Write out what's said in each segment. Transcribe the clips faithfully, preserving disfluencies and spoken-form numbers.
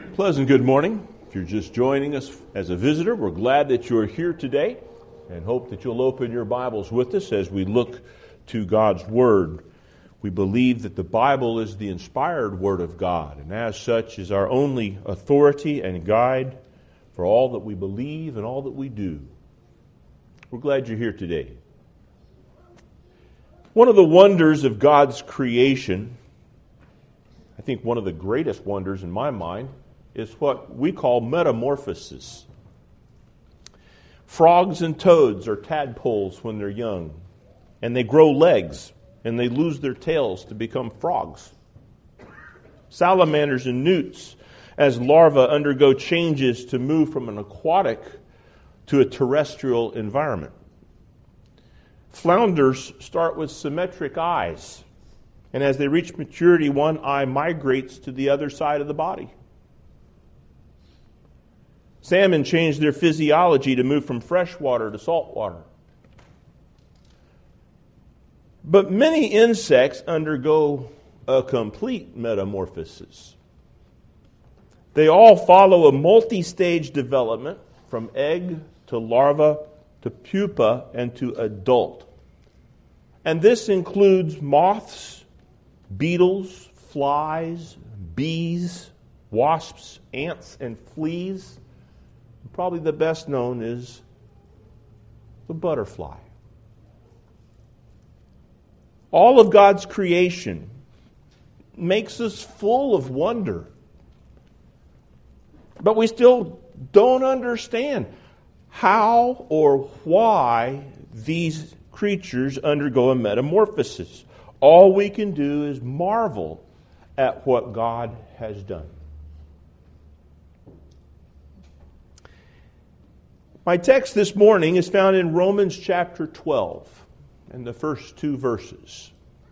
Pleasant good morning. If you're just joining us as a visitor, we're glad that you're here today and hope that you'll open your Bibles with us as we look to God's Word. We believe that the Bible is the inspired Word of God, and as such is our only authority and guide for all that we believe and all that we do. We're glad you're here today. One of the wonders of God's creation, I think one of the greatest wonders in my mind, is what we call metamorphosis. Frogs and toads are tadpoles when they're young, and they grow legs, and they lose their tails to become frogs. Salamanders and newts, as larvae, undergo changes to move from an aquatic to a terrestrial environment. Flounders start with symmetric eyes, and as they reach maturity, one eye migrates to the other side of the body. Salmon change their physiology to move from freshwater to saltwater. But many insects undergo a complete metamorphosis. They all follow a multi-stage development from egg to larva to pupa and to adult. And this includes moths, beetles, flies, bees, wasps, ants, and fleas. Probably the best known is the butterfly. All of God's creation makes us full of wonder. But we still don't understand how or why these creatures undergo a metamorphosis. All we can do is marvel at what God has done. My text this morning is found in Romans chapter twelve, in the first two verses.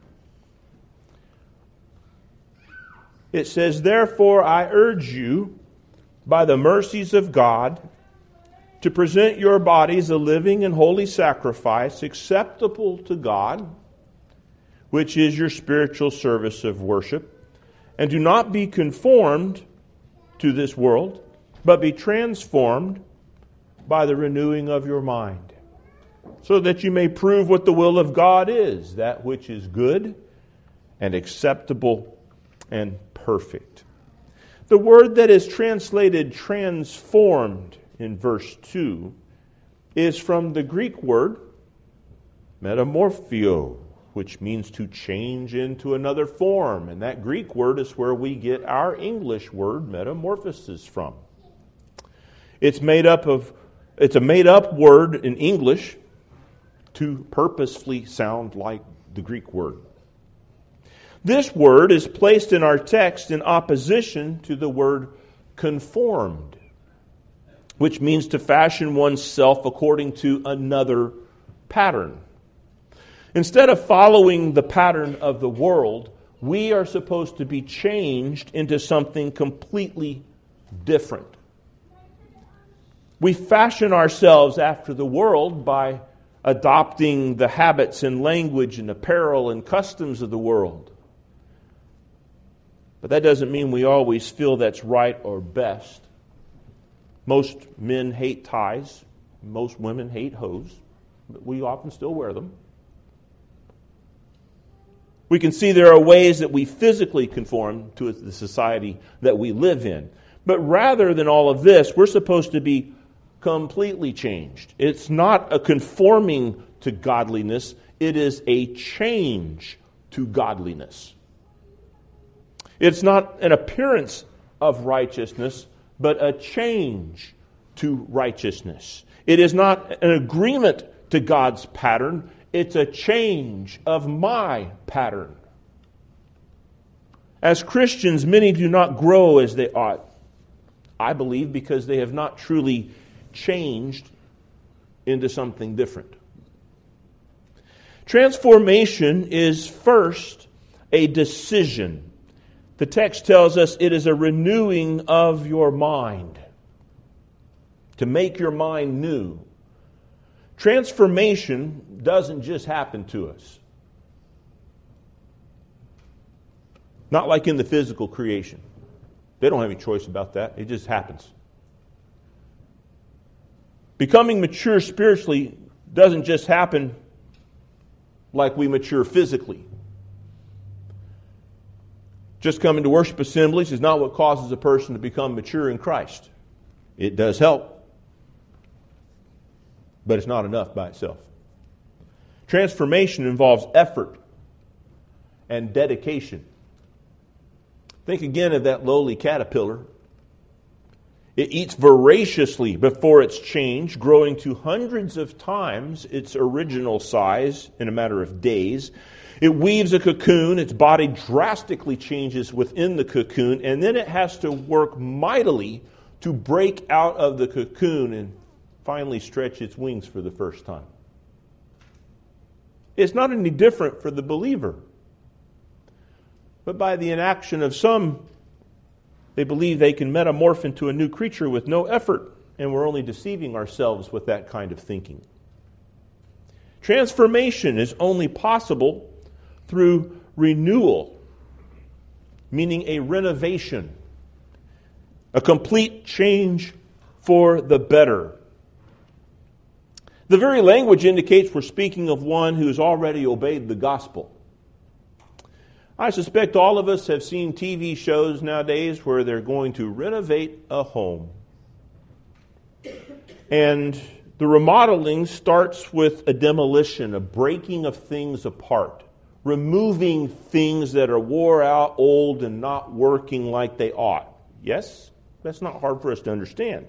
It says, "Therefore I urge you, by the mercies of God, to present your bodies a living and holy sacrifice, acceptable to God, which is your spiritual service of worship. And do not be conformed to this world, but be transformed by the renewing of your mind, so that you may prove what the will of God is, that which is good and acceptable and perfect." The word that is translated transformed in verse two is from the Greek word metamorphio, which means to change into another form. And that Greek word is where we get our English word metamorphosis from. It's made up of It's a made-up word in English to purposefully sound like the Greek word. This word is placed in our text in opposition to the word conformed, which means to fashion oneself according to another pattern. Instead of following the pattern of the world, we are supposed to be changed into something completely different. We fashion ourselves after the world by adopting the habits and language and apparel and customs of the world. But that doesn't mean we always feel that's right or best. Most men hate ties. Most women hate hose. But we often still wear them. We can see there are ways that we physically conform to the society that we live in. But rather than all of this, we're supposed to be completely changed. It's not a conforming to godliness. It is a change to godliness. It's not an appearance of righteousness, but a change to righteousness. It is not an agreement to God's pattern. It's a change of my pattern. As Christians, many do not grow as they ought. I believe because they have not truly changed into something different. Transformation is first a decision. The text tells us it is a renewing of your mind. To make your mind new. Transformation doesn't just happen to us. Not like in the physical creation. They don't have any choice about that. It just happens. Becoming mature spiritually doesn't just happen like we mature physically. Just coming to worship assemblies is not what causes a person to become mature in Christ. It does help, but it's not enough by itself. Transformation involves effort and dedication. Think again of that lowly caterpillar. It eats voraciously before it's changed, growing to hundreds of times its original size in a matter of days. It weaves a cocoon, its body drastically changes within the cocoon, and then it has to work mightily to break out of the cocoon and finally stretch its wings for the first time. It's not any different for the believer. But by the inaction of some, they believe they can metamorph into a new creature with no effort, and we're only deceiving ourselves with that kind of thinking. Transformation is only possible through renewal, meaning a renovation, a complete change for the better. The very language indicates we're speaking of one who has already obeyed the gospel. I suspect all of us have seen T V shows nowadays where they're going to renovate a home. And the remodeling starts with a demolition, a breaking of things apart, removing things that are wore out, old, and not working like they ought. Yes, that's not hard for us to understand.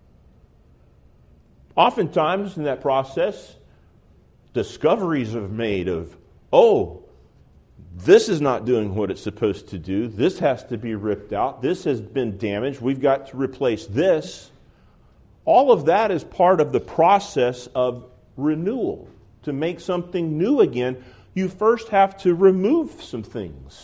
Oftentimes in that process, discoveries are made of, oh, this is not doing what it's supposed to do. This has to be ripped out. This has been damaged. We've got to replace this. All of that is part of the process of renewal. To make something new again, you first have to remove some things.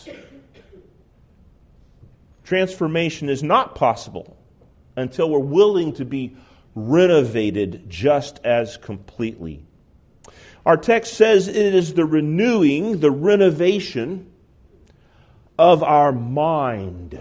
Transformation is not possible until we're willing to be renovated just as completely. Our text says it is the renewing, the renovation of our mind.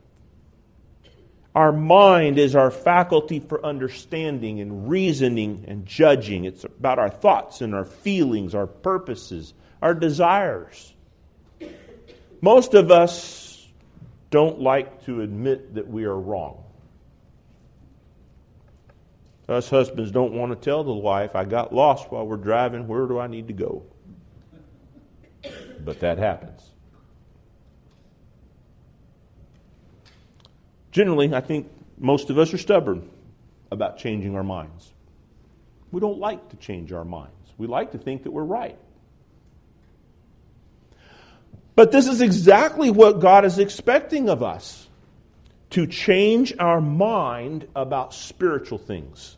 Our mind is our faculty for understanding and reasoning and judging. It's about our thoughts and our feelings, our purposes, our desires. Most of us don't like to admit that we are wrong. Us husbands don't want to tell the wife, I got lost while we're driving, where do I need to go? But that happens. Generally, I think most of us are stubborn about changing our minds. We don't like to change our minds. We like to think that we're right. But this is exactly what God is expecting of us, to change our mind about spiritual things.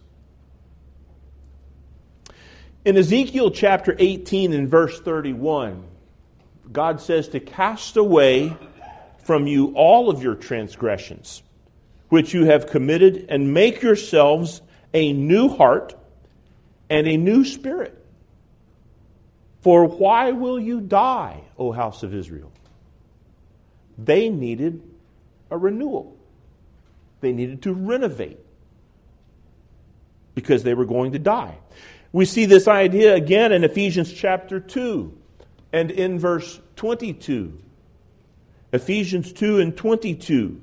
In Ezekiel chapter eighteen and verse thirty-one, God says to cast away from you all of your transgressions, which you have committed, and make yourselves a new heart and a new spirit. For why will you die, O house of Israel? They needed a renewal. They needed to renovate because they were going to die. We see this idea again in Ephesians chapter two and in verse twenty-two. Ephesians two and twenty-two.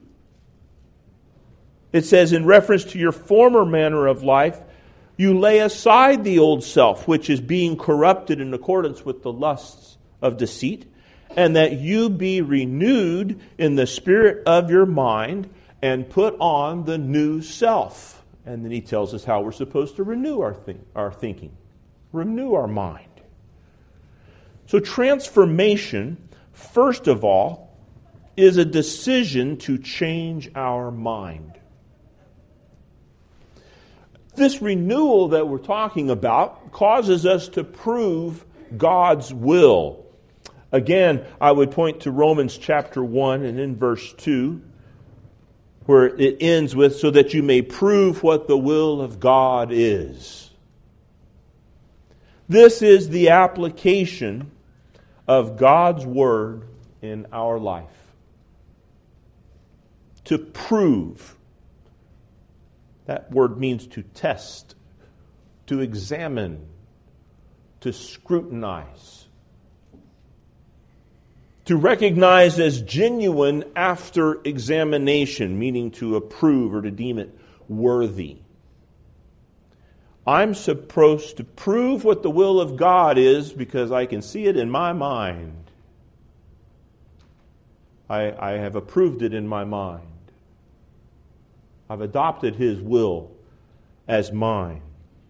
It says, in reference to your former manner of life, you lay aside the old self, which is being corrupted in accordance with the lusts of deceit, and that you be renewed in the spirit of your mind, and put on the new self. And then he tells us how we're supposed to renew our, think, our thinking, renew our mind. So transformation, first of all, is a decision to change our mind. This renewal that we're talking about causes us to prove God's will. Again, I would point to Romans chapter one and in verse two, where it ends with, so that you may prove what the will of God is. This is the application of God's Word in our life. to prove. That word means to test, to examine, to scrutinize. To recognize as genuine after examination, meaning to approve or to deem it worthy. I'm supposed to prove what the will of God is because I can see it in my mind. I, I have approved it in my mind. I've adopted His will as mine.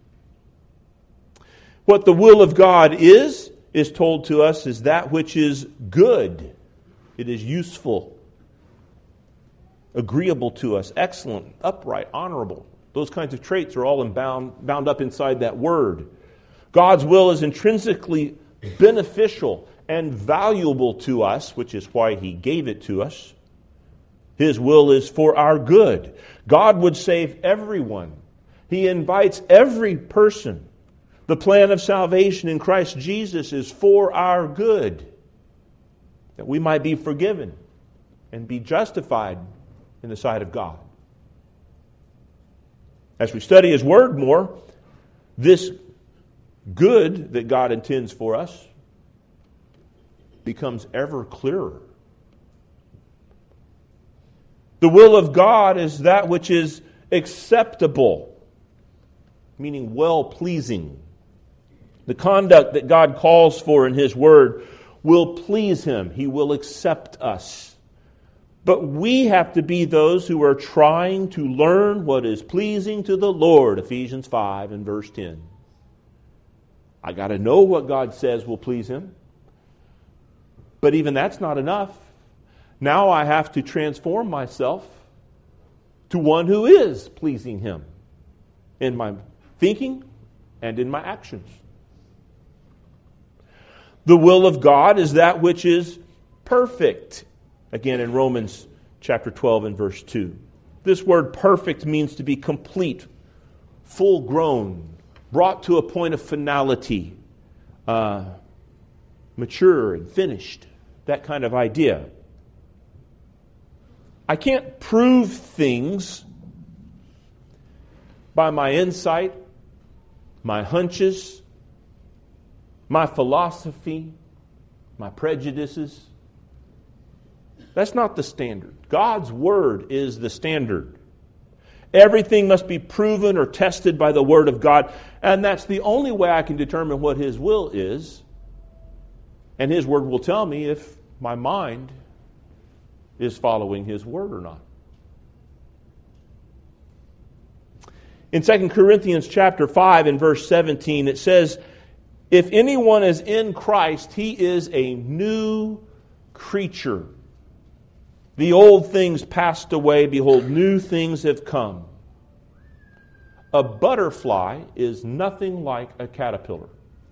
What the will of God is, is told to us is that which is good. It is useful, agreeable to us, excellent, upright, honorable. Those kinds of traits are all bound, bound up inside that word. God's will is intrinsically beneficial and valuable to us, which is why He gave it to us. His will is for our good. God would save everyone. He invites every person. The plan of salvation in Christ Jesus is for our good, that we might be forgiven and be justified in the sight of God. As we study His Word more, this good that God intends for us becomes ever clearer. The will of God is that which is acceptable, meaning well-pleasing. The conduct that God calls for in His Word will please Him. He will accept us. But we have to be those who are trying to learn what is pleasing to the Lord, Ephesians five and verse ten. I got to know what God says will please Him. But even that's not enough. Now I have to transform myself to one who is pleasing Him in my thinking and in my actions. The will of God is that which is perfect. Again, in Romans chapter twelve and verse two. This word perfect means to be complete, full grown, brought to a point of finality, uh, mature and finished. That kind of idea. I can't prove things by my insight, my hunches, my philosophy, my prejudices. That's not the standard. God's Word is the standard. Everything must be proven or tested by the Word of God, and that's the only way I can determine what His will is. And His Word will tell me if my mind is following His Word or not. In Second Corinthians chapter five and verse seventeen, it says, if anyone is in Christ, he is a new creature. The old things passed away, behold, new things have come. A butterfly is nothing like a caterpillar.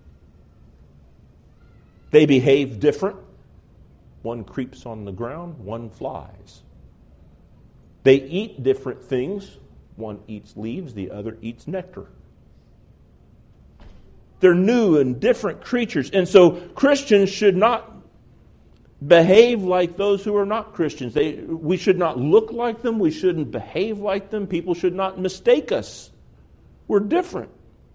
They behave different. One creeps on the ground, one flies. They eat different things. One eats leaves, the other eats nectar. They're new and different creatures. And so Christians should not behave like those who are not Christians. They, we should not look like them. We shouldn't behave like them. People should not mistake us. We're different.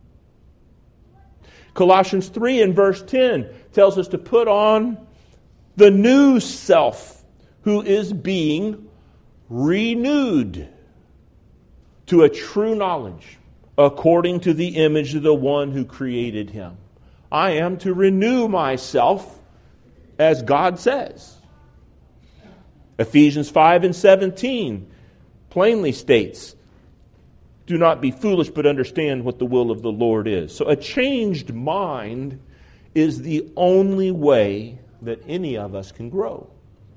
Colossians three and verse ten tells us to put on the new self who is being renewed to a true knowledge according to the image of the one who created him. I am to renew myself as God says. Ephesians five and seventeen plainly states, do not be foolish, but understand what the will of the Lord is. So a changed mind is the only way that any of us can grow.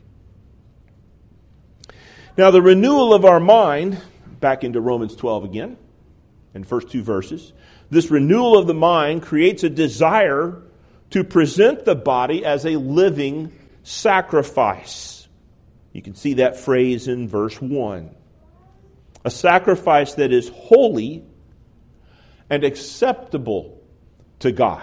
Now the renewal of our mind, back into Romans twelve again, in the first two verses, this renewal of the mind creates a desire to present the body as a living sacrifice. You can see that phrase in verse one. A sacrifice that is holy and acceptable to God.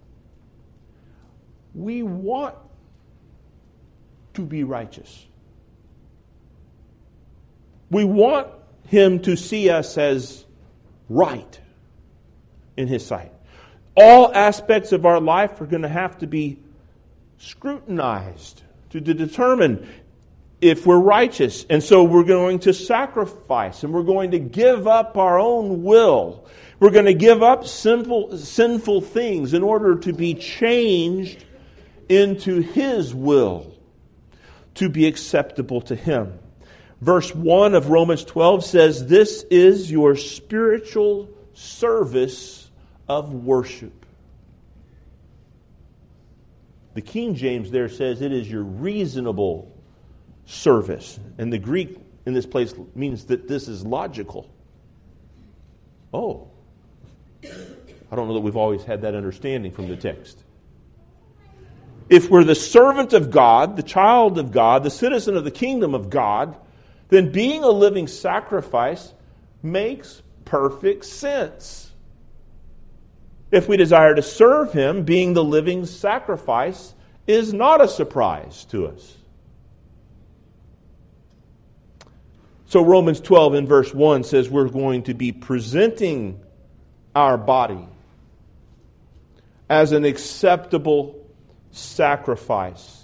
We want to be righteous. We want Him to see us as right in His sight. All aspects of our life are going to have to be scrutinized to, to determine if we're righteous. And so we're going to sacrifice, and we're going to give up our own will. We're going to give up sinful, sinful things in order to be changed into His will, to be acceptable to Him. Verse one of Romans twelve says, "This is your spiritual service of worship." The King James there says it is your reasonable service. And the Greek in this place means that this is logical. Oh, I don't know that we've always had that understanding from the text. If we're the servant of God, the child of God, the citizen of the kingdom of God, then being a living sacrifice makes perfect sense. If we desire to serve Him, being the living sacrifice is not a surprise to us. So Romans twelve in verse one says we're going to be presenting our body as an acceptable sacrifice.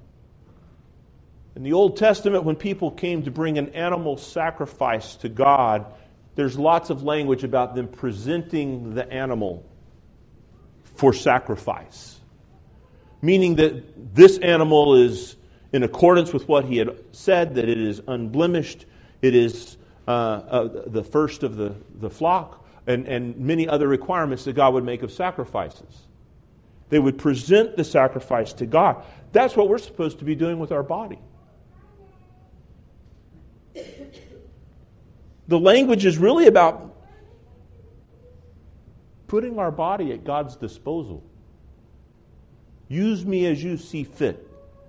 In the Old Testament, when people came to bring an animal sacrifice to God, there's lots of language about them presenting the animal for sacrifice. Meaning that this animal is in accordance with what He had said, that it is unblemished, it is uh, uh, the first of the, the flock, and, and many other requirements that God would make of sacrifices. They would present the sacrifice to God. That's what we're supposed to be doing with our body. The language is really about putting our body at God's disposal. Use me as you see fit.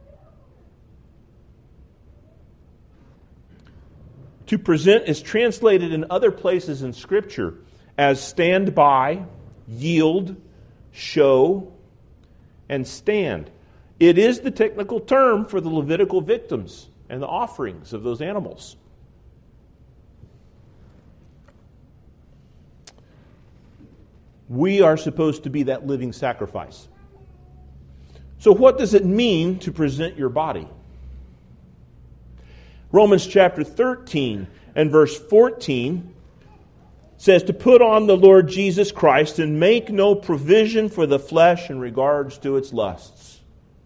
To present is translated in other places in Scripture as stand by, yield, show, and stand. It is the technical term for the Levitical victims and the offerings of those animals. We are supposed to be that living sacrifice. So what does it mean to present your body? Romans chapter thirteen and verse fourteen says to put on the Lord Jesus Christ and make no provision for the flesh in regards to its lusts.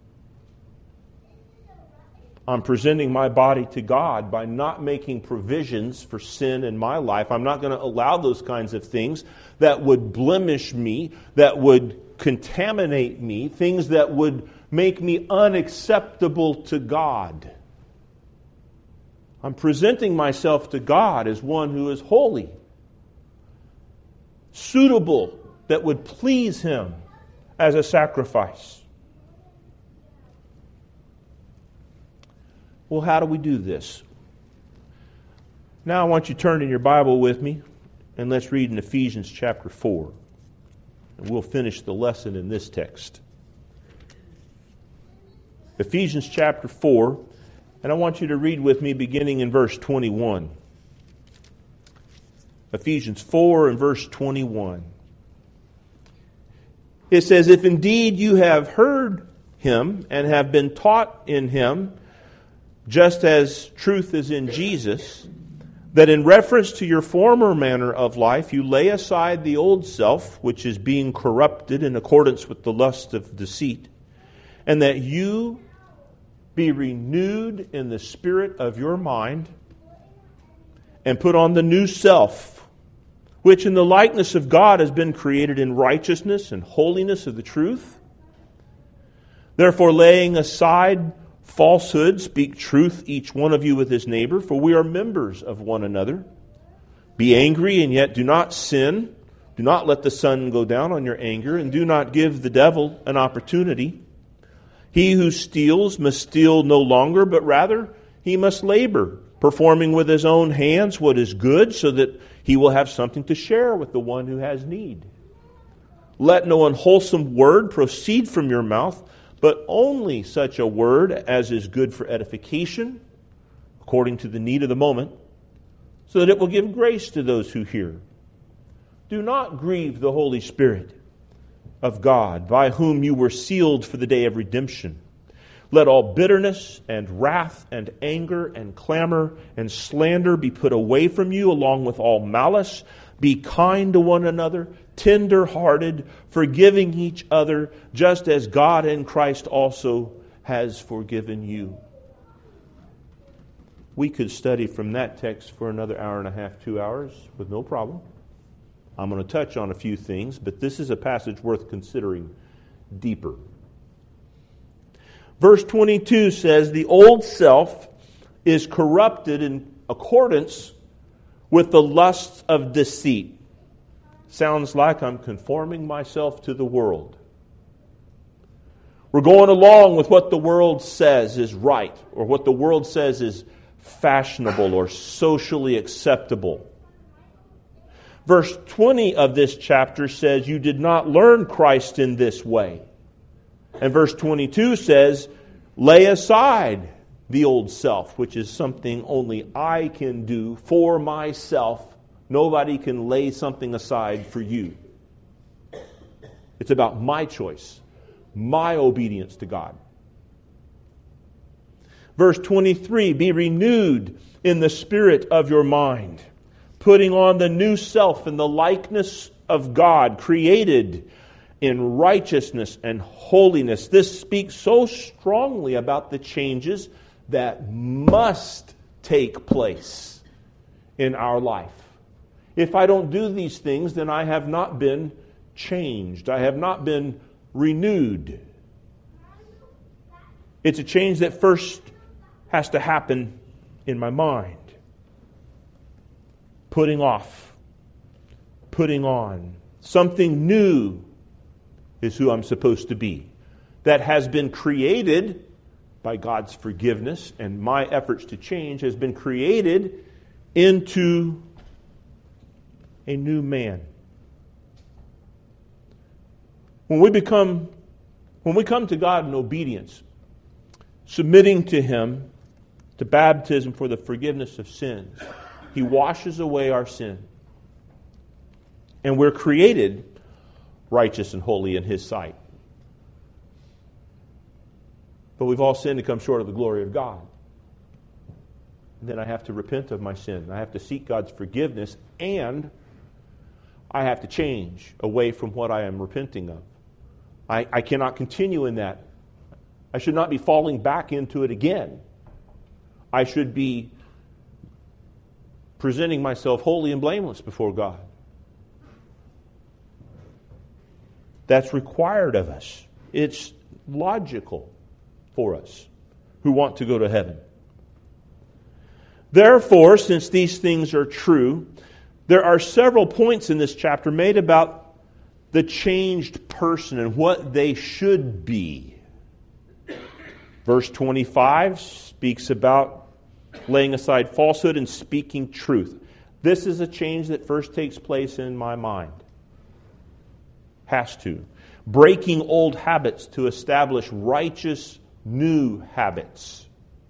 I'm presenting my body to God by not making provisions for sin in my life. I'm not going to allow those kinds of things that would blemish me, that would contaminate me, things that would make me unacceptable to God. I'm presenting myself to God as one who is holy, suitable, that would please Him as a sacrifice. Well, how do we do this? Now I want you to turn in your Bible with me and let's read in Ephesians chapter four. And we'll finish the lesson in this text. Ephesians chapter four, and I want you to read with me beginning in verse twenty-one. Ephesians four and verse twenty-one. It says, "If indeed you have heard Him and have been taught in Him, just as truth is in Jesus, that in reference to your former manner of life you lay aside the old self, which is being corrupted in accordance with the lust of deceit, and that you be renewed in the spirit of your mind, and put on the new self, which in the likeness of God has been created in righteousness and holiness of the truth. Therefore, laying aside falsehood, speak truth, each one of you with his neighbor, for we are members of one another. Be angry, and yet do not sin. Do not let the sun go down on your anger, and do not give the devil an opportunity. He who steals must steal no longer, but rather he must labor, performing with his own hands what is good, so that he will have something to share with the one who has need. Let no unwholesome word proceed from your mouth, but only such a word as is good for edification, according to the need of the moment, so that it will give grace to those who hear. Do not grieve the Holy Spirit of God, by whom you were sealed for the day of redemption. Let all bitterness and wrath and anger and clamor and slander be put away from you, along with all malice. Be kind to one another, tender-hearted, forgiving each other, just as God in Christ also has forgiven you. We could study from that text for another hour and a half, two hours, with no problem. I'm going to touch on a few things, but this is a passage worth considering deeper. Verse twenty-two says, the old self is corrupted in accordance with the lusts of deceit. Sounds like I'm conforming myself to the world. We're going along with what the world says is right, or what the world says is fashionable or socially acceptable. Verse twenty of this chapter says, you did not learn Christ in this way. And verse twenty-two says, lay aside the old self, which is something only I can do for myself. Nobody can lay something aside for you. It's about my choice, my obedience to God. Verse twenty-three, be renewed in the spirit of your mind, putting on the new self in the likeness of God, created in righteousness and holiness. This speaks so strongly about the changes that must take place in our life. If I don't do these things, then I have not been changed. I have not been renewed. It's a change that first has to happen in my mind. Putting off, putting on. Something new is who I'm supposed to be. That has been created by God's forgiveness, and my efforts to change has been created into a new man. When we become, when we come to God in obedience, submitting to Him, to baptism for the forgiveness of sins, He washes away our sin. And we're created righteous and holy in His sight. But we've all sinned and come short of the glory of God. And then I have to repent of my sin. I have to seek God's forgiveness, and I have to change away from what I am repenting of. I, I cannot continue in that. I should not be falling back into it again. I should be presenting myself holy and blameless before God. That's required of us. It's logical for us who want to go to heaven. Therefore, since these things are true, there are several points in this chapter made about the changed person and what they should be. Verse twenty-five speaks about laying aside falsehood and speaking truth. This is a change that first takes place in my mind. Has to. Breaking old habits to establish righteous new habits.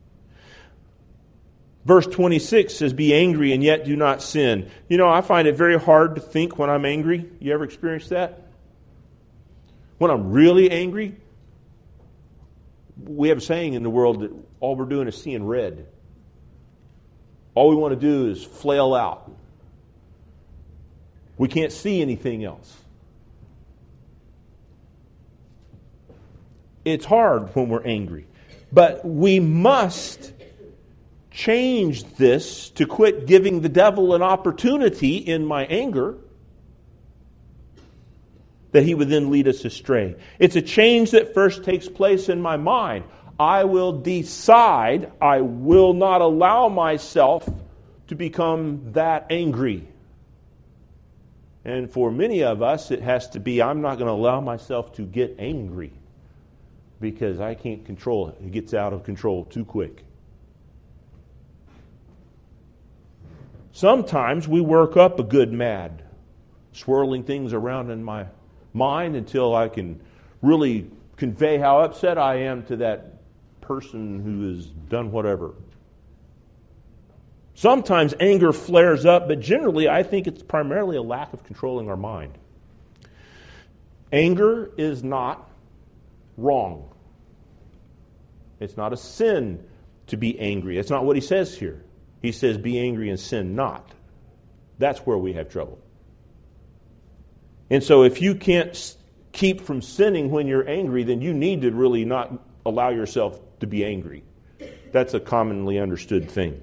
Verse twenty-six says, be angry and yet do not sin. You know, I find it very hard to think when I'm angry. You ever experienced that? When I'm really angry, we have a saying in the world that all we're doing is seeing red. All we want to do is flail out. We can't see anything else. It's hard when we're angry. But we must change this to quit giving the devil an opportunity in my anger that he would then lead us astray. It's a change that first takes place in my mind. I will decide I will not allow myself to become that angry. And for many of us, it has to be, I'm not going to allow myself to get angry because I can't control it. It gets out of control too quick. Sometimes we work up a good mad, swirling things around in my mind until I can really convey how upset I am to that person who has done whatever. Sometimes anger flares up, but generally I think it's primarily a lack of controlling our mind. Anger is not wrong. It's not a sin to be angry. That's not what he says here. He says, be angry and sin not. That's where we have trouble. And so if you can't keep from sinning when you're angry, then you need to really not allow yourself to be angry. That's a commonly understood thing.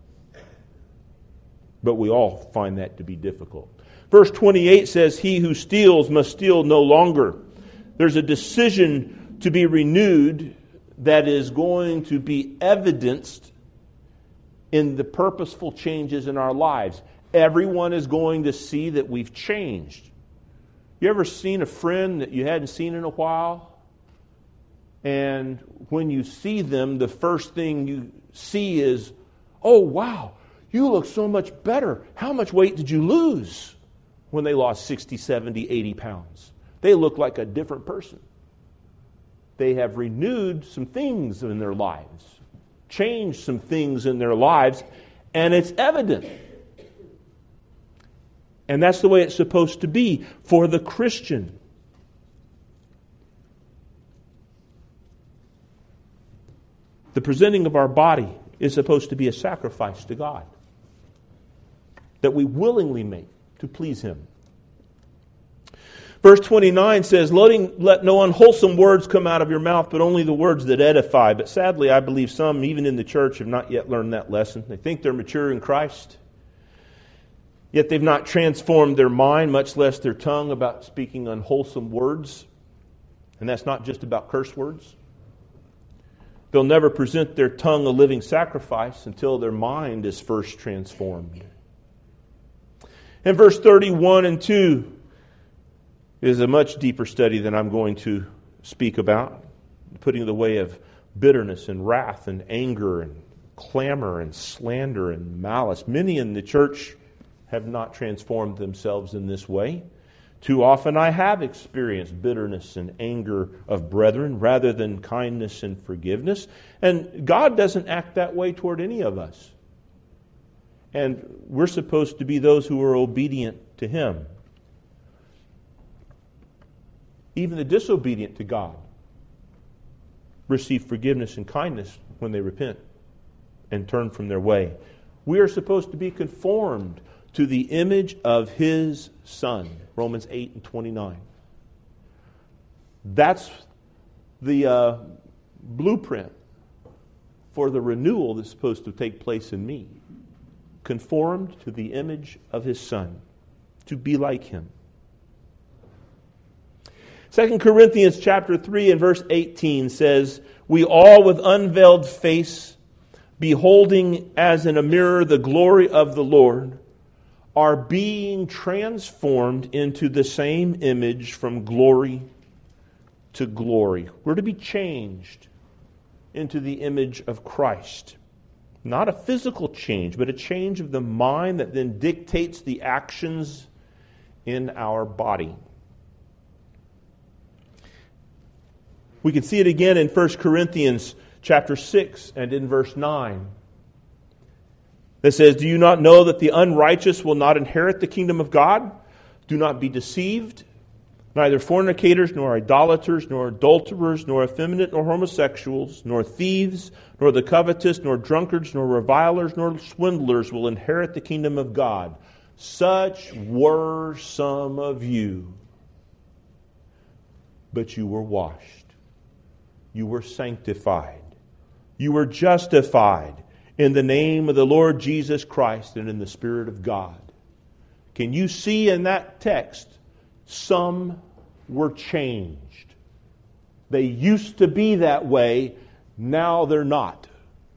But we all find that to be difficult. Verse twenty-eight says, he who steals must steal no longer. There's a decision to be renewed that is going to be evidenced in the purposeful changes in our lives. Everyone is going to see that we've changed. You ever seen a friend that you hadn't seen in a while? And when you see them, the first thing you see is, oh, wow, you look so much better. How much weight did you lose? When they lost sixty, seventy, eighty pounds. They look like a different person. They have renewed some things in their lives, changed some things in their lives, and it's evident. And that's the way it's supposed to be for the Christian. The presenting of our body is supposed to be a sacrifice to God that we willingly make to please Him. Verse twenty-nine says, Letting, let no unwholesome words come out of your mouth, but only the words that edify. But sadly, I believe some, even in the church, have not yet learned that lesson. They think they're mature in Christ, yet they've not transformed their mind, much less their tongue, about speaking unwholesome words. And that's not just about curse words. They'll never present their tongue a living sacrifice until their mind is first transformed. And verse thirty-one and two is a much deeper study than I'm going to speak about, putting the way of bitterness and wrath and anger and clamor and slander and malice. Many in the church have not transformed themselves in this way. Too often I have experienced bitterness and anger of brethren rather than kindness and forgiveness. And God doesn't act that way toward any of us. And we're supposed to be those who are obedient to Him. Even the disobedient to God receive forgiveness and kindness when they repent and turn from their way. We are supposed to be conformed to the image of His Son. Romans eight and twenty-nine. That's the uh, blueprint for the renewal that's supposed to take place in me. Conformed to the image of His Son. To be like Him. Second Corinthians chapter three and verse eighteen says, we all with unveiled face, beholding as in a mirror the glory of the Lord, are being transformed into the same image from glory to glory. We're to be changed into the image of Christ. Not a physical change, but a change of the mind that then dictates the actions in our body. We can see it again in First Corinthians chapter six and in verse nine. That says, do you not know that the unrighteous will not inherit the kingdom of God? Do not be deceived. Neither fornicators, nor idolaters, nor adulterers, nor effeminate, nor homosexuals, nor thieves, nor the covetous, nor drunkards, nor revilers, nor swindlers will inherit the kingdom of God. Such were some of you. But you were washed. You were sanctified. You were justified in the name of the Lord Jesus Christ and in the Spirit of God. Can you see in that text, some were changed. They used to be that way, now they're not.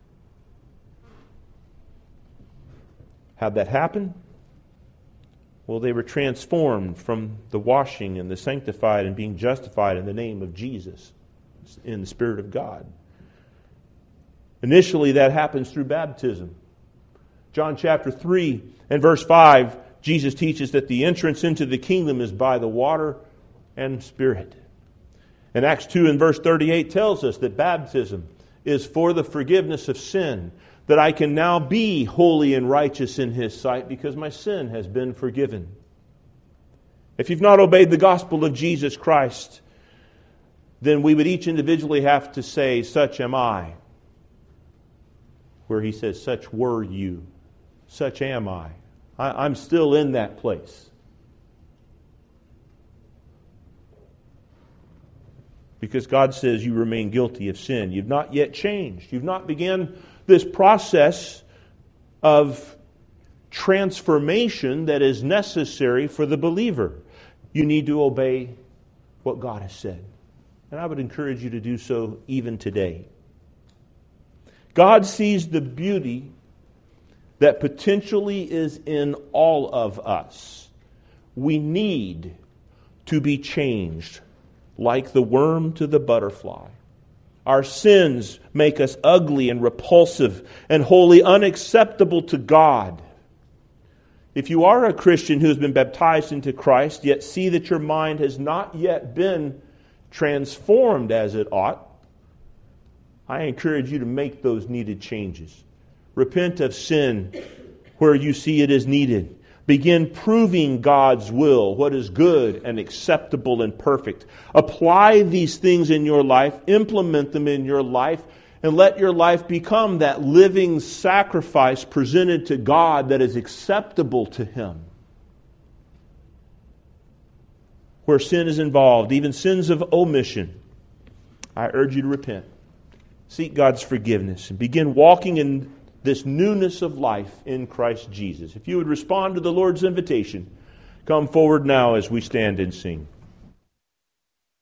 How'd that happen? Well, they were transformed from the washing and the sanctified and being justified in the name of Jesus, in the Spirit of God. Initially, that happens through baptism. John chapter three and verse five, Jesus teaches that the entrance into the kingdom is by the water and Spirit. And Acts two and verse thirty-eight tells us that baptism is for the forgiveness of sin. that I can now be holy and righteous in His sight because my sin has been forgiven. If you've not obeyed the gospel of Jesus Christ, then we would each individually have to say, such am I. Where He says, such were you. Such am I. I I'm still in that place. Because God says you remain guilty of sin. You've not yet changed. You've not begun this process of transformation that is necessary for the believer. You need to obey what God has said. And I would encourage you to do so even today. God sees the beauty that potentially is in all of us. We need to be changed like the worm to the butterfly. Our sins make us ugly and repulsive and wholly unacceptable to God. If you are a Christian who has been baptized into Christ, yet see that your mind has not yet been transformed as it ought, I encourage you to make those needed changes. Repent of sin where you see it is needed. Begin proving God's will, what is good and acceptable and perfect. Apply these things in your life, implement them in your life, and let your life become that living sacrifice presented to God that is acceptable to Him. Where sin is involved, even sins of omission, I urge you to repent. Seek God's forgiveness and begin walking in this newness of life in Christ Jesus. If you would respond to the Lord's invitation, come forward now as we stand and sing.